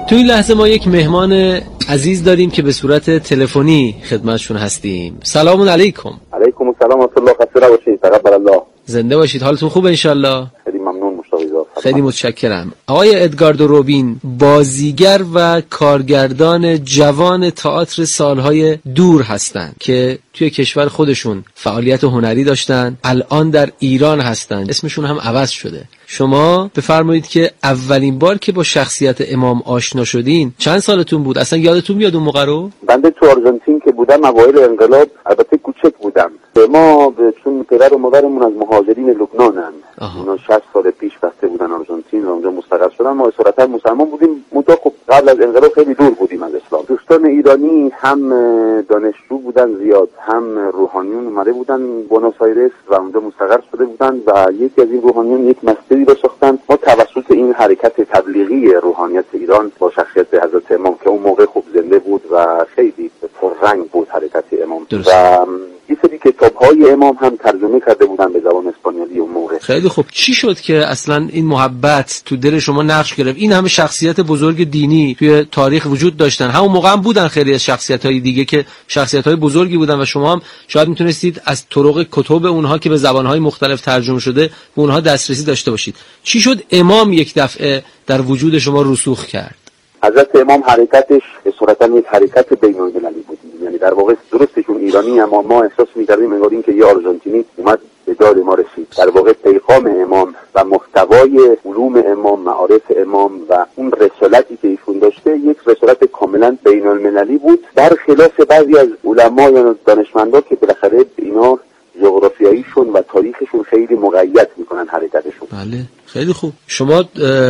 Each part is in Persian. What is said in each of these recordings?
تو این لحظه ما یک مهمان عزیز داریم که به صورت تلفنی خدمتشون هستیم. سلام علیکم. علیکم السلام و رحمت الله. خسته باشید. تقبل الله. زنده باشید. حالتون خوبه انشالله؟ خیلی ممنون مشتاق. خیلی متشکرم. آقای ادگاردو روبین بازیگر و کارگردان جوان تئاتر سالهای دور هستند که توی کشور خودشون فعالیت هنری داشتن، الان در ایران هستن، اسمشون هم عوض شده. شما بفرمایید که اولین بار که با شخصیت امام آشنا شدین چند سالتون بود؟ اصلا یادتون میاد اون موقع رو؟ بنده تو آرژانتین که بودم اوایل انقلاب، البته کوچک بودم. ما چون پدر و مادرمون از مهاجرین لبنانن، اونا 60 سال پیش رفته بودن آرژانتین و اونجا مستقر شدن. ما اصالتا مسلمان بودیم، منتها خب قبل از انقلاب خیلی دور بودیم از اسلام. دوستان ایرانی هم دانشجو بودن زیاد، هم روحانیون اومده بودن بونوس آیرس و اونجا مستقر شده بودن و یکی از این روحانیون یک مسجدی رو ساختن. ما توسط این حرکت تبلیغی روحانیت ایران با شخصیت حضرت امام که اون موقع خوب زنده بود و خیلی پررنگ بود حرکت امام درست. و یه سری کتاب‌های امام هم ترجمه کرده بودن به زبان اسپانیایی اون موقع. خیلی خوب. چی شد که اصلا این محبت تو دل شما نقش گرفت؟ این همه شخصیت بزرگ دینی توی تاریخ وجود داشتن، همون موقع هم بودن خیلی از شخصیت‌های دیگه که شخصیت‌های بزرگی بودن و شما هم شاید میتونستید از طرق کتب اونها که به زبان‌های مختلف ترجمه شده به اونها دسترسی داشته باشید. چی شد امام یک دفعه در وجود شما رسوخ کرد؟ حضرت امام حرکتش به صورت یک حرکت بین‌المللی بود. یعنی در واقع درستشون ایرانی، اما ما احساس می‌کردیم انگار این که یه آرژانتینی اومد به داد ما رسید. در واقع پیغام امام و محتوای علوم امام، معارف امام و اون رسالتی که ایشون داشته یک رسالت کاملا بین‌المللی بود، در خلاف بعضی از علما یا دانشمندا که بالاخره اینا جغرافیاییشون و تاریخشون خیلی مقید میکنن حرکتشون. بله خیلی خوب. شما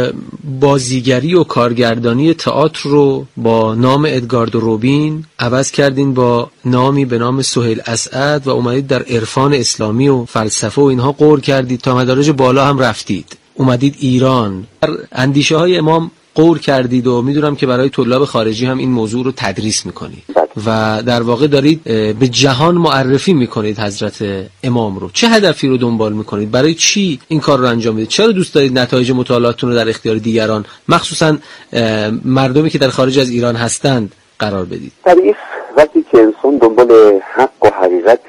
بازیگری و کارگردانی تئاتر رو با نام ادگاردو روبین عوض کردین با نامی به نام سهیل اسعد و اومدید در عرفان اسلامی و فلسفه و اینها غور کردید، تا مدارج بالا هم رفتید، اومدید ایران، اندیشه های امام غور کردید و میدونم که برای طلاب خارجی هم این موضوع رو تدریس میکنید و در واقع دارید به جهان معرفی میکنید حضرت امام رو. چه هدفی رو دنبال میکنید؟ برای چی این کار رو انجام میدید؟ چرا دوست دارید نتایج مطالعاتتون رو در اختیار دیگران، مخصوصا مردمی که در خارج از ایران هستند قرار بدید؟ طبیعی وقتی که انسان دنبال حق و حقیقت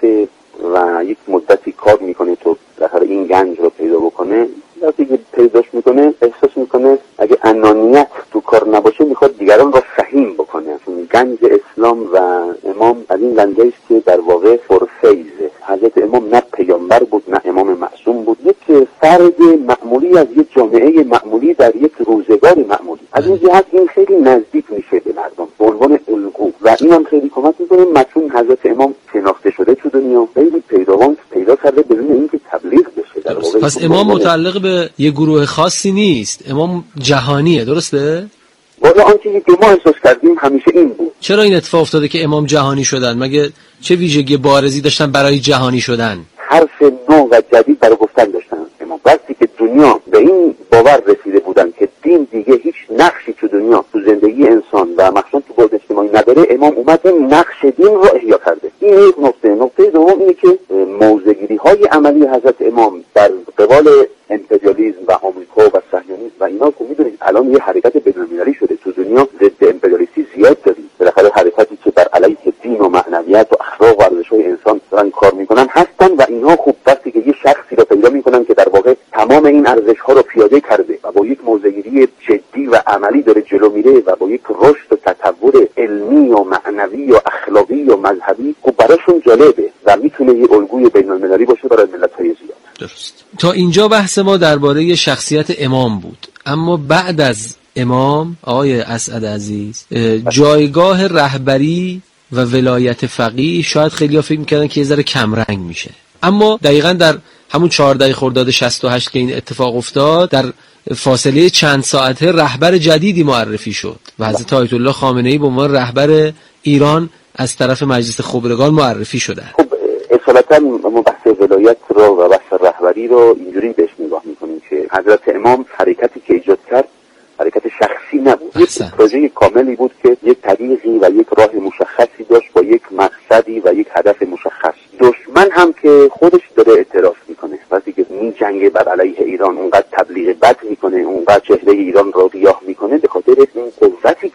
و یک مدتی کار میکنه تو بالاخره این گنج رو پیدا بکنه، وقتی که پیداش میکنه احساس میکنه اگه انانیت تو کار نباشه میخواد دیگران رو سهیم بکنه. چون گنج اسلام و امام از این گنجی است که در واقع پرفیضه. حضرت امام نه پیامبر بود نه امام معصوم بود، یک فرد معمولی از یک جامعه معمولی در یک روزگار معمولی. از این جهت این خیلی نزدیک میشه به مردم به عنوان الگو و این هم خیلی کمک میکنه. متون حضرت امام شناخته شده تو دنیا، خیلی پیروان پیدا کرده بدون اینکه تبلیغ بشه. در واقع پس امام متعلق به یه گروه خاصی نیست، امام جهانیه، درسته؟ والا آنچه که ما احساس کردیم همیشه این بود. چرا این اتفاق افتاده که امام جهانی شدن؟ مگه چه ویژگی بارزی داشتن برای جهانی شدن؟ حرف نو و جدید برای گفتن داشتن امام. وقتی که دنیا به این باور رسیده بودن که دین دیگه هیچ نقشی تو دنیا تو زندگی انسان و مخصوصا تو بعد اجتماعی نداره، امام اومد این نقش دین رو احیا کرده. این یک نکته دوم اینه که موضع‌گیری‌های عملی حضرت امام در قبال امپریالیسم و آمریکا و صهیونیسم و اینا که میدونید الان یه حرکت بین‌المللی شده تو دنیا، ضد امپریالیستی زیاد داریم. بالاخره حرکتی که بر علیه دین و معنویت و اخلاق و ارزش‌های انسان دارن کار میکنن هستن و اینها خوب وقتی که یه شخصی رو پیدا میکنن که در واقع تمام این ارزش‌ها رو پیاده کرده و با یک موضع‌گیری جدی و عملی داره جلو میره و با یک رشد و تطور علمی و معنوی و اخلاقی و مذهبی خب براشون جالبه و میتونه یه الگوی بین‌المللی باشه برای ملت‌های زیاد. درست. تا اینجا بحث ما درباره شخصیت امام بود، اما بعد از امام آقای اسعد عزیز جایگاه رهبری و ولایت فقیه شاید خیلی‌ها فکر می‌کردن که یه ذره کمرنگ میشه، اما دقیقاً در همون 14 خرداد 68 که این اتفاق افتاد در فاصله چند ساعته رهبر جدیدی معرفی شد و حضرت آیت الله خامنه‌ای به عنوان رهبر ایران از طرف مجلس خبرگان معرفی شدند. خب اصالتا ما بحث ولایت رو و بحث رهبری رو اینجوری بهش نگاه می‌کنیم که حضرت امام حرکتی که ایجاد کرد حرکت شخصی نبود، یک پروژه کاملی بود که یک طریقی و یک راه مشخصی داشت با یک مقصدی و یک هدف مشخص. دشمن هم که خودش داره اعتراف میکنه وقتی که میجنگه بر علیه ایران، اونقدر تبلیغ بد میکنه، اونقدر چهره ایران رو گیاه میکنه، به خاطر این قوتی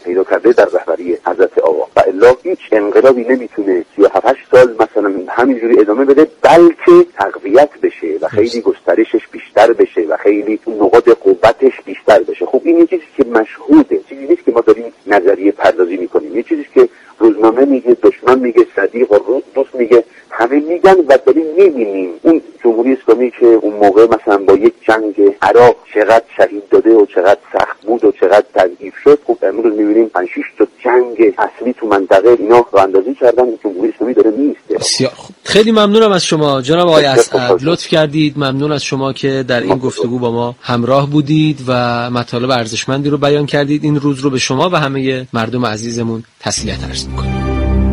پیدا کرده در رهبری حضرت آقا و الا هیچ انقلابی نمیتونه 37 سال مثلا همینجوری ادامه بده، بلکه تقویت بشه و خیلی گسترشش بیشتر بشه و خیلی نقاط قوتش بیشتر بشه. خب این یه چیزی که مشهوده، چیزی نیست که ما داریم نظریه پردازی میکنیم، یه چیزی که روزنامه میگه، دشمن میگه، صدیق و دوست میگه، همه میگن و داریم میبینیم. اون جمهوری اسلامی که اون موقع مثلا با یک جنگ عراق چقدر شهید داده و چقدر سخت بود و چقدر تضعیف شد، خب امروز میبینیم 5-6 تا جنگ اصلی تو منطقه اینا رو اندازی کردن، جمهوری اسلامی داره میسته. خیلی ممنونم از شما جناب آقای اسعد، لطف کردید. ممنون از شما که در این گفتگو با ما همراه بودید و مطالب ارزشمندی رو بیان کردید. این روز رو به شما و همه مردم عزیزمون تسلیت عرض می‌کنم.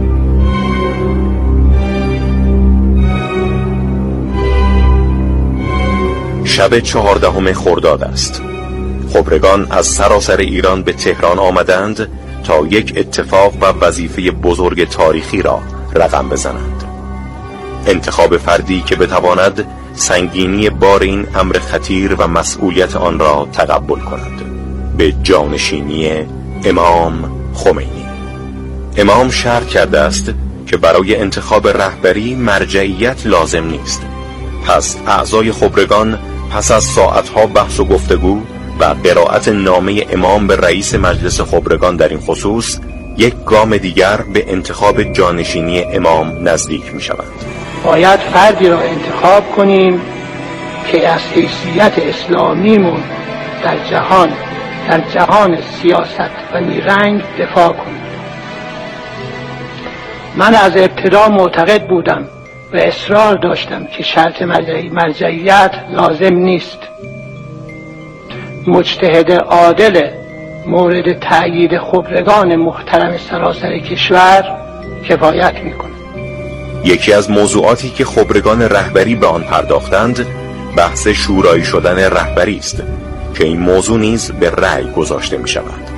شب 14 خرداد است. خبرگان از سراسر ایران به تهران آمدند تا یک اتفاق و وظیفه بزرگ تاریخی را رقم بزنند. انتخاب فردی که بتواند سنگینی بار این امر خطیر و مسئولیت آن را تقبل کند، به جانشینی امام خمینی. امام شرح کرده است که برای انتخاب رهبری مرجعیت لازم نیست. پس اعضای خبرگان پس از ساعتها بحث و گفتگو و قرائت نامه امام به رئیس مجلس خبرگان در این خصوص، یک گام دیگر به انتخاب جانشینی امام نزدیک می شوند. باید فردی را انتخاب کنیم که از حیثیت اسلامیمون در جهان سیاست و نیرنگ دفاع کنیم. من از ابتدا معتقد بودم و اصرار داشتم که شرط مرجعیت لازم نیست. مجتهد عادل مورد تأیید خبرگان محترم سراسر کشور کفایت میکنه. یکی از موضوعاتی که خبرگان رهبری به آن پرداختند بحث شورایی شدن رهبری است که این موضوع نیز به رأی گذاشته می شود.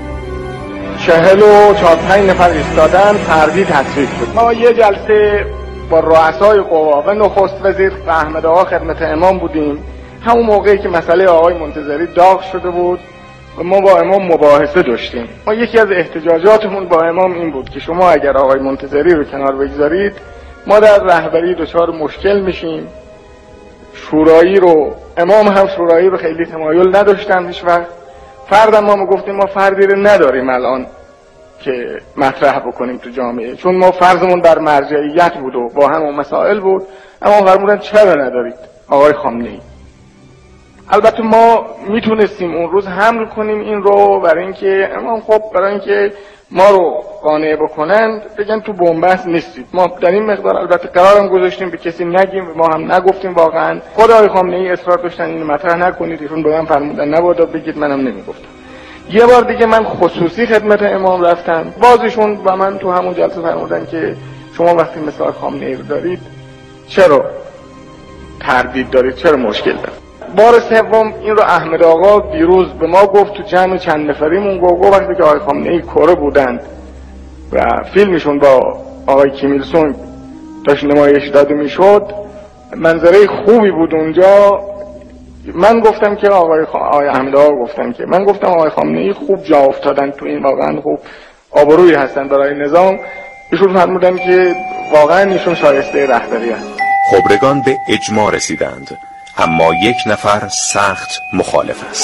44 نفر ایستادن، فردی تصویب شد. ما یه جلسه با رؤسای قوا و نخست وزیر و احمد آقا خدمت امام بودیم، همون موقعی که مسئله آقای منتظری داغ شده بود و ما با امام مباحثه داشتیم. ما یکی از احتجاجاتمون با امام این بود که شما اگر آقای منتظری رو کنار بگذارید ما در رهبری دچار مشکل میشیم. شورایی رو امام هم شورایی رو خیلی تمایل نداشتن هیچ وقت. فردم ما گفتیم ما فردی رو نداریم الان که مطرح بکنیم تو جامعه، چون ما فرضمون بر مرجعیت بود و با همون مسائل بود. اما فرمودن چرا ندارید آقای خامنه‌ای؟ البته ما میتونستیم اون روز حمل کنیم این رو برای اینکه امام خب برای اینکه ما رو قانع بکنند بگن تو بنبست نیستید. ما در این مقدار البته قرارم گذاشتیم به کسی نگیم، ما هم نگفتیم. واقعا خود آقای خامنه‌ای اصرار داشتن این مطرح نکنید، ایشون به من فرمودن نباید بگید، منم نمیگفتم. یه بار دیگه من خصوصی خدمت امام رفتم، بازشون و من تو همون جلسه فرمودن که شما وقتی مثل خامنه‌ای رو دارید چرا تردید دارید، چرا مشکل دارید. بار سوم این رو احمد آقا دیروز به ما گفت تو جمع چند نفریمون، گفت وقتی که آقای خامنه‌ای کره بودند و فیلمشون با آقای کیم ایل سونگ داشت نمایش داده میشد، منظره خوبی بود اونجا. من گفتم که آقای احمد آقا گفتن که من گفتم آقای خامنه‌ای خوب جا افتادن تو این، واقعا خوب آبرویی هستن برای نظام. ایشون فرمودن که واقعا ایشون شایسته رهبری هست. خبرگان به اجماع رسیدند، اما یک نفر سخت مخالف است.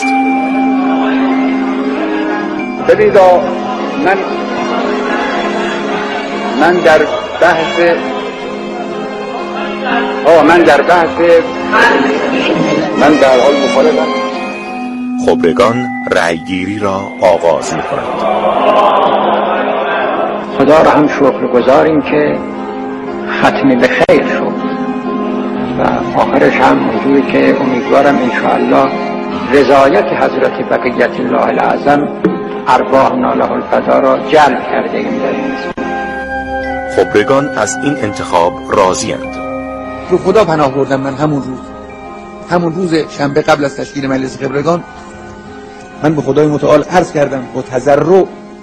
ببینید من در بحث من در حال مخالفم. خبرگان رأیگیری را آغاز می‌کنند. خدا را هم شکرگزاریم که ختمی به خیر شد و آخرش هم موضوعی که امیدوارم انشاءالله رضایت حضرت بقیت الله الاعظم ارواحنا له الفدا را جلب کرده ایم در این. خبرگان از این انتخاب راضی‌اند. رو خدا پناه بردم. من همون روز شنبه قبل از تشکیل مجلس خبرگان من به خدای متعال عرض کردم با تضرع،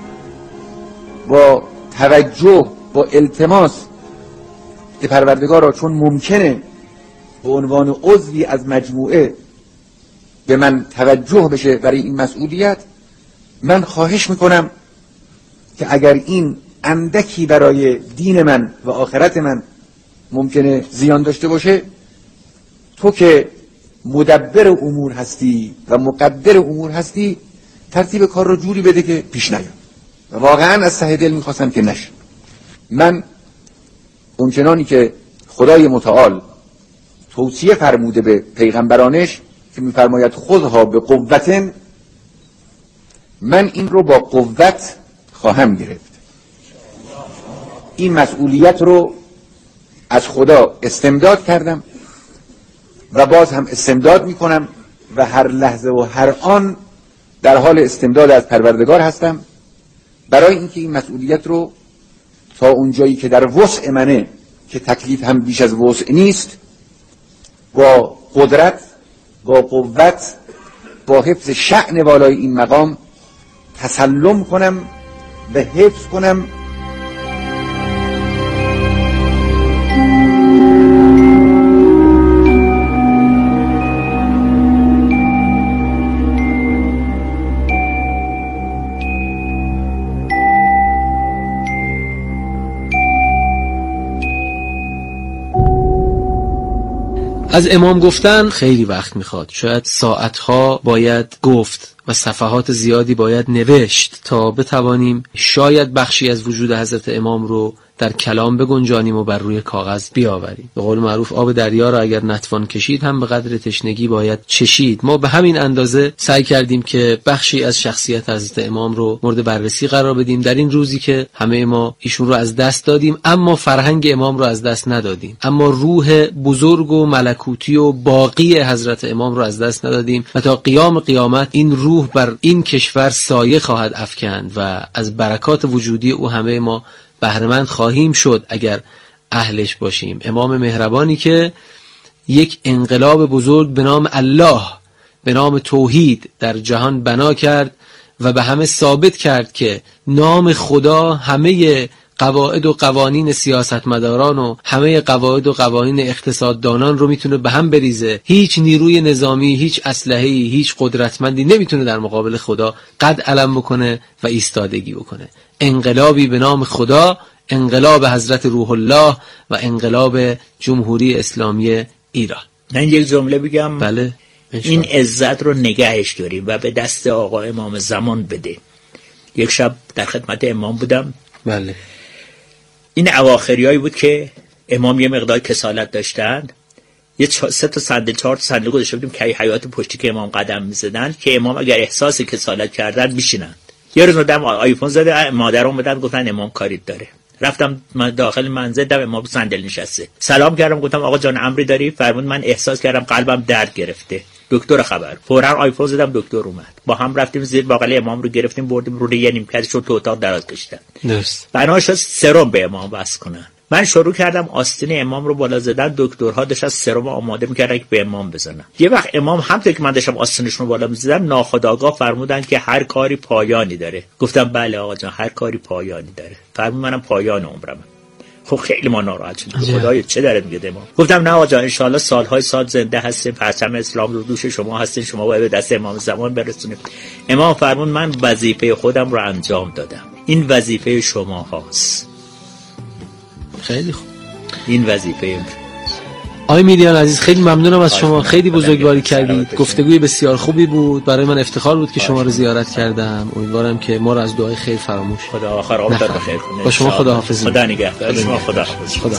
با توجه، با التماس که پروردگارا چون ممکنه به عنوان عضوی از مجموعه به من توجه بشه برای این مسئولیت، من خواهش میکنم که اگر این اندکی برای دین من و آخرت من ممکنه زیان داشته باشه، تو که مدبر امور هستی و مقدر امور هستی، ترتیب کار رو جوری بده که پیش نیاد. و واقعا از ته دل میخواستم که نشه. من اونچنانی که خدای متعال توصیه فرموده به پیغمبرانش که میفرماید خذها به قوت، من این رو با قوت خواهم گرفت. این مسئولیت رو از خدا استمداد کردم و باز هم استمداد میکنم و هر لحظه و هر آن در حال استمداد از پروردگار هستم، برای اینکه این مسئولیت رو تا اونجایی که در وسع منه، که تکلیف هم بیش از وسع نیست، با قدرت، با قوت، با حفظ شأن والای این مقام تسلم کنم و حفظ کنم. از امام گفتن خیلی وقت میخواد، شاید ساعتها باید گفت و صفحات زیادی باید نوشت تا بتوانیم شاید بخشی از وجود حضرت امام رو در کلام بگنجانیم و بر روی کاغذ بیاوریم. به قول معروف آب دریا را اگر نتوان کشید هم به قدر تشنگی باید چشید. ما به همین اندازه سعی کردیم که بخشی از شخصیت حضرت امام رو مورد بررسی قرار بدیم در این روزی که همه ما ایشون رو از دست دادیم، اما فرهنگ امام رو از دست ندادیم، اما روح بزرگ و ملکوتی و باقی حضرت امام رو از دست ندادیم و تا قیام قیامت این روح بر این کشور سایه خواهد افکند و از برکات وجودی او همه ما بهره‌مند خواهیم شد اگر اهلش باشیم. امام مهربانی که یک انقلاب بزرگ به نام الله، به نام توحید در جهان بنا کرد و به همه ثابت کرد که نام خدا همه قواعد و قوانین سیاستمداران و همه قواعد و قوانین اقتصاددانان رو میتونه به هم بریزه. هیچ نیروی نظامی، هیچ اسلحه‌ای، هیچ قدرتمندی نمیتونه در مقابل خدا قد علم بکنه و ایستادگی بکنه. انقلابی به نام خدا، انقلاب حضرت روح الله و انقلاب جمهوری اسلامی ایران. من یک جمله بگم. بله. این عزت رو نگهش داریم و به دست آقا امام زمان بده. یک شب در خدمت امام بودم. بله. این اواخریایی بود که امام یه مقدار کسالت داشتن، یه 3 تا صندلی 4 تا صندلی گذاشته بودیم که حیات پشتی که امام قدم می‌زدن که امام اگر احساس کسالت کردن میشینن. یه روز دم آیفون زده، مادرم اومدن گفتن امام کاری داره. رفتم داخل منزل، دم امام صندلی نشسته، سلام کردم، گفتم آقا جان امری داری؟ فرمود من احساس کردم قلبم درد گرفته، دکتر خبر. فوراً آیفون زدم، دکتر اومد، با هم رفتیم زیر بغل امام رو گرفتیم بردیم رو یه نیمکتش رو تو اتاق دراز کشیدن. درست. بناش سرم به امام وصل کنن. من شروع کردم آستین امام رو بالا زدن، دکترها داشتن سرم آماده می‌کردن که به امام بزنن. یه وقت امام همونطور که من داشتم آستینشون رو بالا می‌زدم ناخودآگاه فرمودن که هر کاری پایانی داره. گفتم بله آقا جان هر کاری پایانی داره. فرمود منم پایان عمرم. خب خیلی ما ناراحت شدیم. خدایا چه داره میگه امام؟ گفتم نه آقا جان ان شاءالله سال‌های سال زنده هستیم، پرچم اسلام رو دوش شما هستین، شما باید به دست امام زمان برسونید. امام فرمود من وظیفه خودم رو انجام دادم، این وظیفه شما هاست. خیلی خوب. این وظیفه آقای میلیان عزیز خیلی ممنونم از شما، خیلی بزرگواری کردید. گفتگوی بسیار خوبی بود، برای من افتخار بود که شما رو زیارت کردم. امیدوارم که ما رو از دعای خیر فراموش خدا آخر عمرت بخیر کنه. با شما خداحافظی. خدا نگهدار شما. خداحافظ. خدا.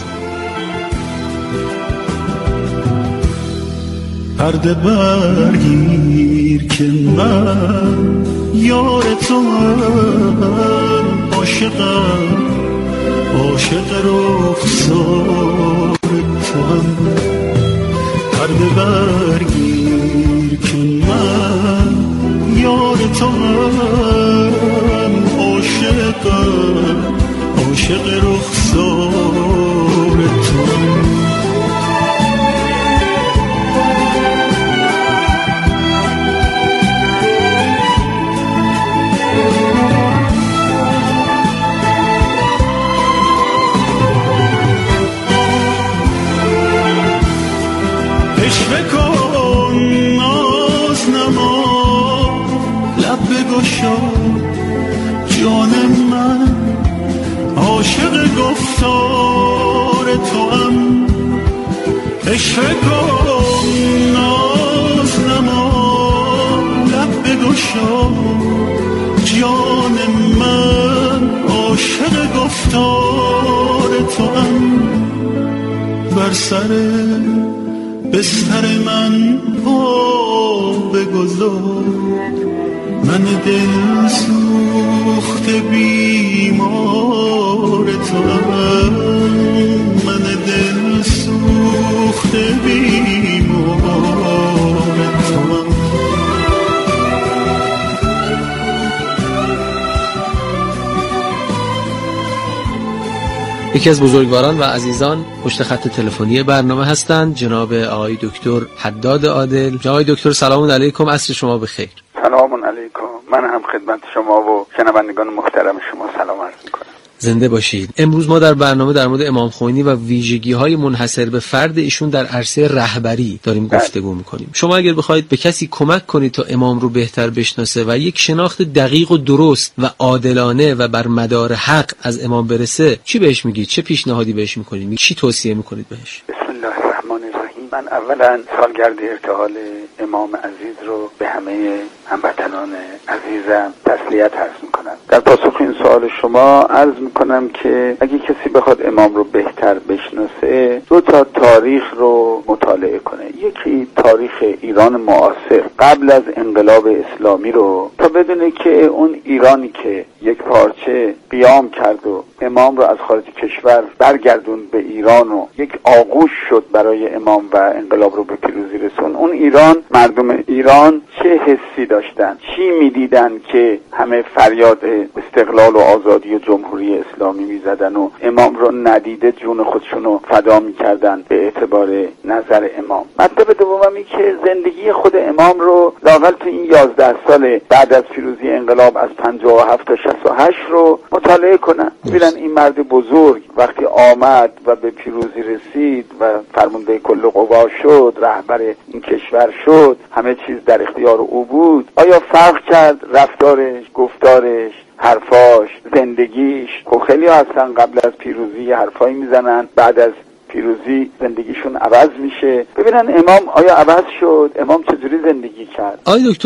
پرده برگیر که من یار توام، عاشقم عاشق رخسار توام. پرده برگیر که من یار توام، عاشقم عاشق رخسار توام. بکن ناز نما، لب بگشا جان من، عاشق گفتار توام، عشق کن ناز نما لب بگشا جان من، عاشق گفتار توام. بر سر بستر من پا بگذار، من دل سوخته بیمار توام، من دل سوخته بیمار توام. یکی از بزرگواران و عزیزان پشت خط تلفنی برنامه هستند، جناب آقای دکتر حداد عادل. آقای دکتر سلام علیکم، عصر شما بخیر. سلام علیکم، من هم خدمت شما و شنوندگان محترم شما سلام عرض می‌کنم. زنده باشید. امروز ما در برنامه در مورد امام خمینی و ویژگی‌های منحصر به فرد ایشون در عرصه رهبری داریم گفتگو می‌کنیم. شما اگر بخواید به کسی کمک کنید تا امام رو بهتر بشناسه و یک شناخت دقیق و درست و عادلانه و بر مدار حق از امام برسه، چی بهش میگید؟ چه پیشنهادی بهش می‌کنید؟ چی توصیه می‌کنید بهش؟ بسم الله الرحمن الرحیم. من اولا سالگرد ارتحال امام عزیز رو به همه هموطنان عزیزم تسلیت عرض میکنم. در پاسخ این سوال شما عرض میکنم که اگه کسی بخواد امام رو بهتر بشناسه، دو تا تاریخ رو مطالعه کنه. یکی تاریخ ایران معاصر قبل از انقلاب اسلامی رو، تا بدونه که اون ایرانی که یک پارچه قیام کرد و امام رو از خارج کشور برگردون به ایران و یک آغوش شد برای امام و انقلاب رو به پیروزی رسون، اون ایران، مردم ایران چه حسی داشتن، چی میدیدن که همه فریاد استقلال و آزادی و جمهوری اسلامی میزدن و امام رو ندیده جون خودشون رو فدا میکردن به اعتبار نظر امام. مطلب دومی که زندگی خود امام رو لااقل تو این 11 سال بعد از پیروزی انقلاب از 57 تا 68 رو مطالعه کنن. ببینن این مرد بزرگ وقتی آمد و به پیروزی رسید و فرمانده کل قوا شد، رهبر این کشور شد، همه چیز در اختیار او بود، آیا فرق کرد رفتارش، گفتارش، حرفاش، زندگیش؟ خیلی ها هستن قبل از پیروزی حرفایی میزنن، بعد از پیروزی زندگیشون عوض میشه. ببینن امام آیا عوض شد؟ امام چجوری زندگی کرد؟ آقای دکتر،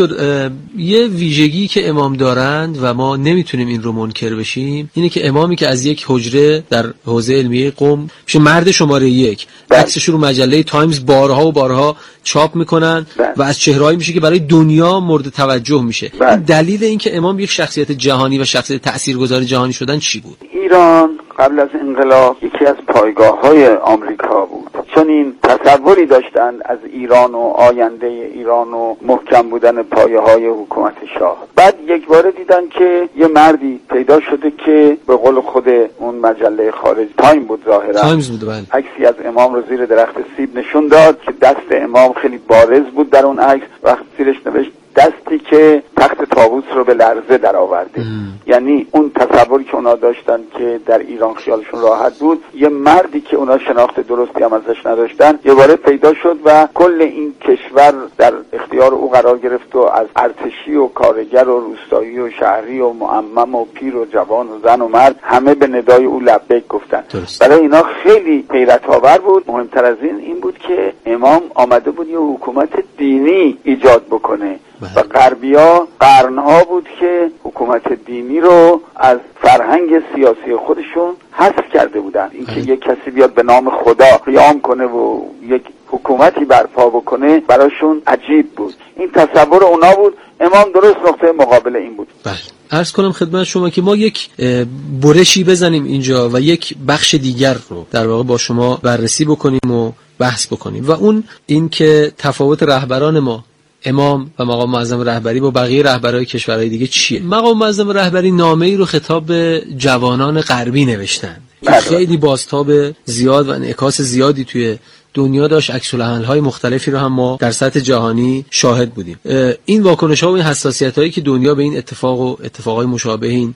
یه ویژگی که امام دارند و ما نمیتونیم این رو منکر بشیم اینه که امامی که از یک حجره در حوزه علمیه قم میشه مرد شماره 1، عکسش رو مجله تایمز بارها و بارها چاپ میکنن و از چهرهایی میشه که برای دنیا مورد توجه میشه. این دلیل این که امام یک شخصیت جهانی و شخصیت تاثیرگذار جهانی شدن چی بود؟ ایران قبل از انقلاب یکی از پایگاه‌های آمریکا بود، چون این تصوری داشتن از ایران و آینده ایران و محکم بودن پایه‌های حکومت شاه. بعد یک باره دیدن که یه مردی پیدا شده که به قول خود اون مجله خارج تایم بود، ظاهرا تایمز بود، بله، عکسی از امام رو زیر درخت سیب نشون داد که دست امام خیلی بارز بود در اون عکس، وقت زیرش نوشت دستی که تخت طاووس رو به لرزه در آورده. یعنی اون تصوری که اونا داشتن که در ایران خیالشون راحت بود، یه مردی که اونا شناخت درستی هم ازش نداشتن یه باره پیدا شد و کل این کشور در اختیار او قرار گرفت و از ارتشی و کارگر و روستایی و شهری و معمم و پیر و جوان و زن و مرد همه به ندای او لبیک گفتن. برای اینا خیلی حیرت آور بود. مهمتر از این بود که امام آمده بود یه حکومت دینی ایجاد بکنه و غربی‌ها قرنها بود که حکومت دینی رو از فرهنگ سیاسی خودشون حذف کرده بودن. اینکه یک کسی بیاد به نام خدا قیام کنه و یک حکومتی برپا بکنه براشون عجیب بود. این تصور اونا بود. امام درست نقطه مقابل این بود. بله. عرض کنم خدمت شما که ما یک برشی بزنیم اینجا و یک بخش دیگر رو در واقع با شما بررسی بکنیم و بحث بکنیم و اون این که تفاوت رهبران ما امام و مقام معظم رهبری با بقیه رهبرهای کشورهای دیگه چیه؟ مقام معظم رهبری نامه‌ای رو خطاب به جوانان غربی نوشتن که خیلی بازتاب زیاد و انعکاس زیادی توی دنیا داشت. عکس‌العمل‌های مختلفی رو هم ما در سطح جهانی شاهد بودیم. این واکنش‌ها و این حساسیت‌هایی که دنیا به این اتفاق و اتفاقای مشابه این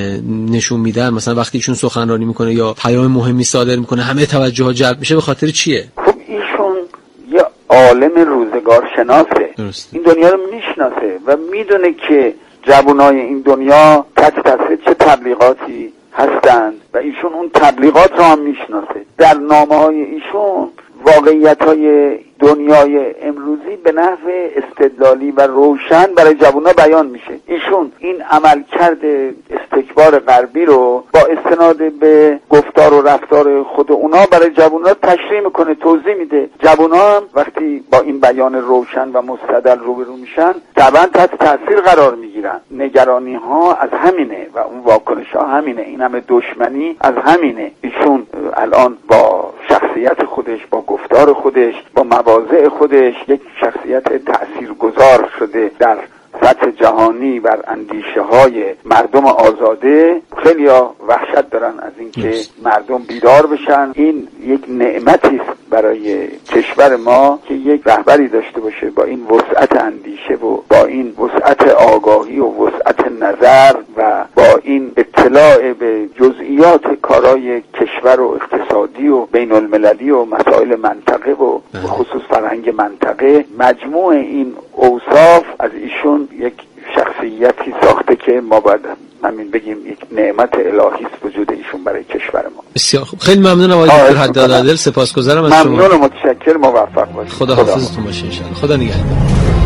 نشون میدن، مثلا وقتی ایشون سخنرانی میکنه یا پیام مهمی صادر میکنه همه توجه جلب میشه، به خاطر چیه؟ خب ایشون یه عالم روزگار شناسه، این دنیا رو میشناسه و میدونه که جوانای این دنیا تحت تاثیر چه تبلیغاتی هستند و ایشون اون تبلیغات رو هم میشناسه. در نامه‌های ایشون واقعیت‌های دنیای امروزی به نحو استدلالی و روشن برای جوونا بیان میشه. ایشون این عملکرد استکبار غربی رو با استناد به گفتار و رفتار خود اونا برای جوونا تشریح میکنه، توضیح میده. جوونا هم وقتی با این بیان روشن و مستدل روبرو میشن طبعا تحت تاثیر قرار میگیرن. نگرانی ها از همینه و اون واکنش ها همینه، این همه دشمنی از همینه. ایشون الان با شخصیت خودش، با گفتار خودش، با مواضع خودش یک شخصیت تأثیرگذار شده در سطح جهانی بر اندیشه های مردم آزاده. خیلی ها وحشت دارن از اینکه مردم بیدار بشن. این یک نعمتی است برای کشور ما که یک رهبری داشته باشه با این وسعت اندیشه و با این وسعت آگاهی و وسعت نظر و با این اطلاع به جزئیات کارهای کشور و اقتصادی و بین المللی و مسائل منطقه و خصوص فرهنگ منطقه. مجموع این اوصاف از ایشون یک شخصیتی ساخته که ما باید همین بگیم یک نعمت الهی است وجود ایشون برای کشور ما. بسیار خوب، خیلی ممنونم آقای دکتر حدادادل، سپاسگزارم از شما. ممنون و متشکر، موفق باشید. خدا حافظتون باشه ان شاء الله. خدا نگهدار.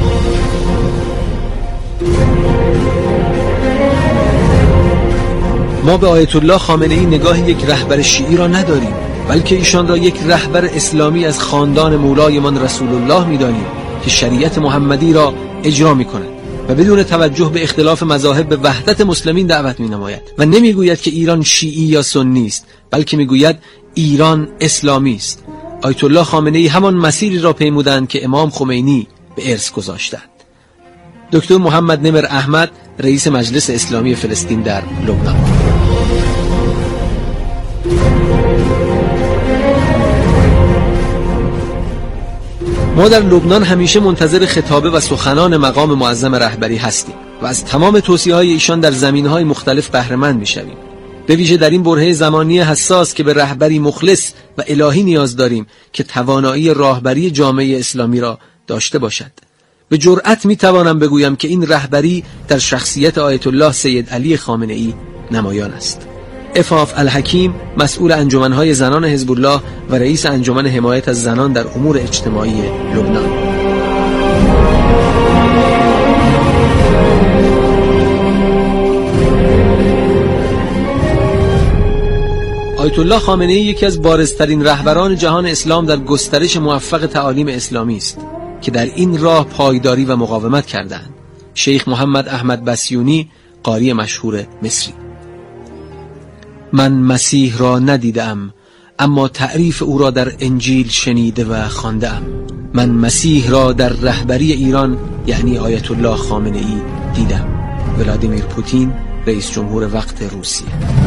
ما به آیت الله خامنه ای نگاه یک رهبر شیعی را نداریم، بلکه ایشان را یک رهبر اسلامی از خاندان مولایمان رسول الله می‌دانیم که شریعت محمدی را اجرا می‌کند و بدون توجه به اختلاف مذاهب به وحدت مسلمین دعوت می‌نماید و نمی‌گوید که ایران شیعی یا سنی است، بلکه می‌گوید ایران اسلامی است. آیت الله خامنه ای همان مسیری را پیمودند که امام خمینی به ارث گذاشتند. دکتر محمد نمر احمد، رئیس مجلس اسلامی فلسطین در لبنان. ما در لبنان همیشه منتظر خطابه و سخنان مقام معظم رهبری هستیم و از تمام توصیه‌های ایشان در زمینه‌های مختلف بهره‌مند می‌شویم. به ویژه در این برهه زمانی حساس که به رهبری مخلص و الهی نیاز داریم که توانایی راهبری جامعه اسلامی را داشته باشد. به جرأت می‌توانم بگویم که این رهبری در شخصیت آیت الله سید علی خامنه ای نمایان است. عفاف الحکیم، مسئول انجمن‌های زنان حزب الله و رئیس انجمن حمایت از زنان در امور اجتماعی لبنان. آیت الله خامنه ای یکی از بارزترین رهبران جهان اسلام در گسترش موفق تعالیم اسلامی است که در این راه پایداری و مقاومت کردند. شیخ محمد احمد بسیونی، قاری مشهور مصری: من مسیح را ندیدم اما تعریف او را در انجیل شنیده و خوانده‌ام. من مسیح را در رهبری ایران یعنی آیت الله خامنه ای دیدم. ولادیمیر پوتین، رئیس جمهور وقت روسیه.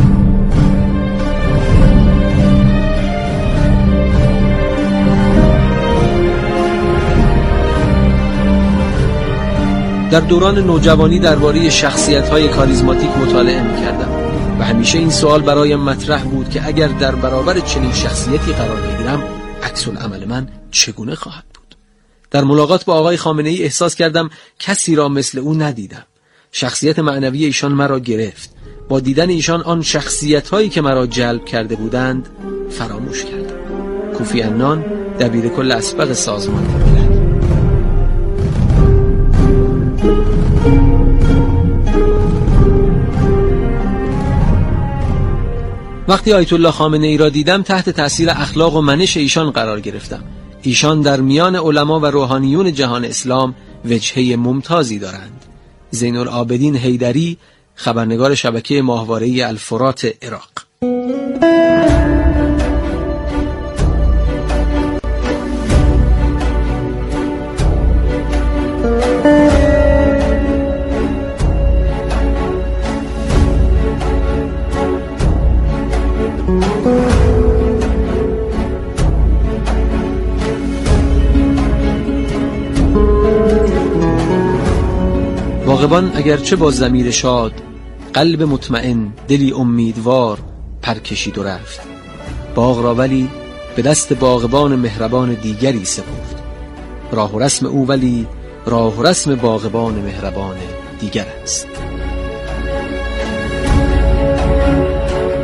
در دوران نوجوانی درباره شخصیت‌های کاریزماتیک مطالعه می‌کردم و همیشه این سوال برایم مطرح بود که اگر در برابر چنین شخصیتی قرار بگیرم عکس العمل من چگونه خواهد بود. در ملاقات با آقای خامنه ای احساس کردم کسی را مثل او ندیدم. شخصیت معنوی ایشان مرا گرفت. با دیدن ایشان آن شخصیت‌هایی که مرا جلب کرده بودند فراموش کردم. کوفی عنان، دبیر کل اسبق سازمان ملل. وقتی آیت الله خامنه ای را دیدم تحت تأثیر اخلاق و منش ایشان قرار گرفتم. ایشان در میان علما و روحانیون جهان اسلام وجهه ممتازی دارند. زین العابدین حیدری، خبرنگار شبکه ماهواره‌ای الفرات عراق. باغبان اگرچه با ضمیر شاد، قلب مطمئن، دلی امیدوار پر کشید و رفت. باغ را ولی به دست باغبان مهربان دیگری سپرد. راه و رسم او ولی راه و رسم باغبان مهربان دیگر است.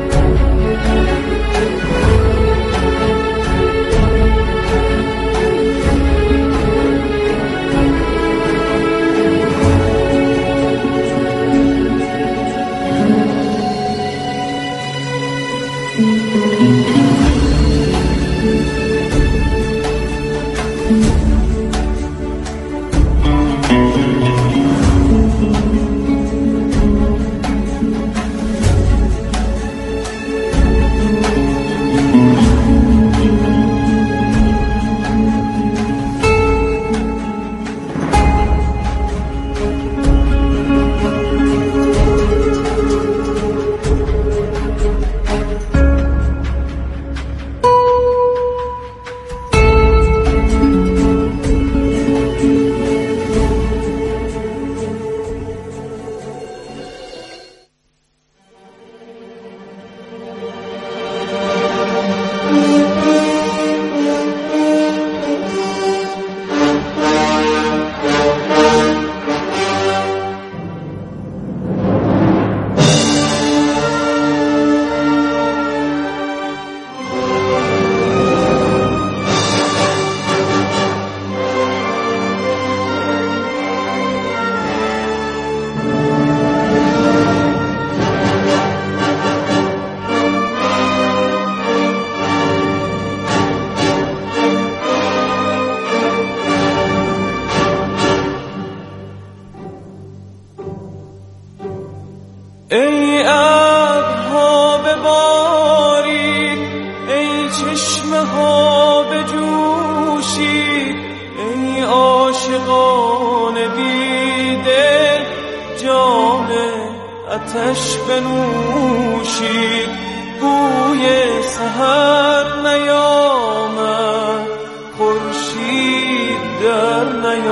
ای ابرها ببارید، ای چشمه ها بجوشید، ای عاشقان دیده جام آتش بنوشید. بوی سحر نیامد، خورشید در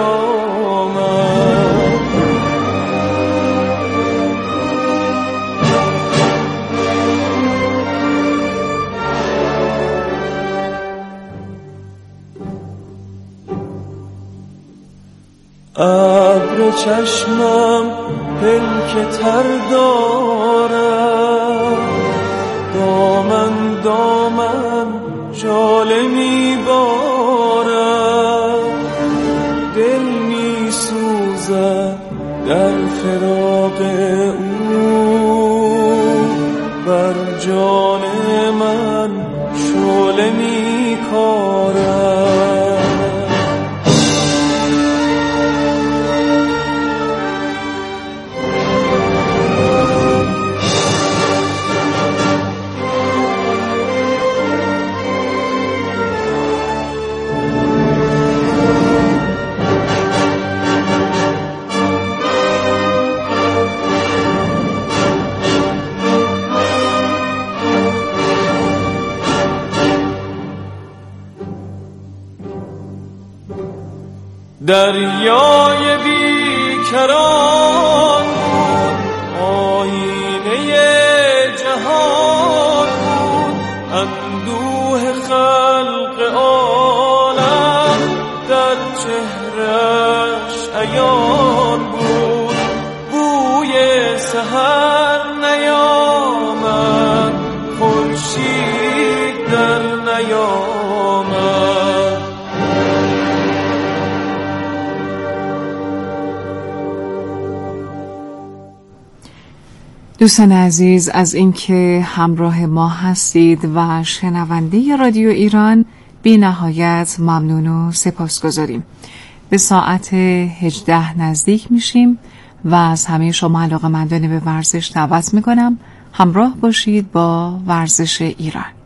نیامد. ابر چشمم پلک تر دارد، دامن دامن ژاله می‌بارد. دل می‌سوزد در فراق او، بر جان من شعله می‌کارد. دریای بیکران بود، آینه جهان بود. اندوه خلق عالم در چهرش عیان بود. بوی سحر نیامد، خورشید در نیامد. دوستان عزیز، از اینکه همراه ما هستید و شنونده رادیو ایران بی نهایت ممنون و سپاسگزاریم. به ساعت 18 نزدیک میشیم و از همه شما علاقه‌مندان به ورزش دعوت میکنم همراه باشید با ورزش ایران.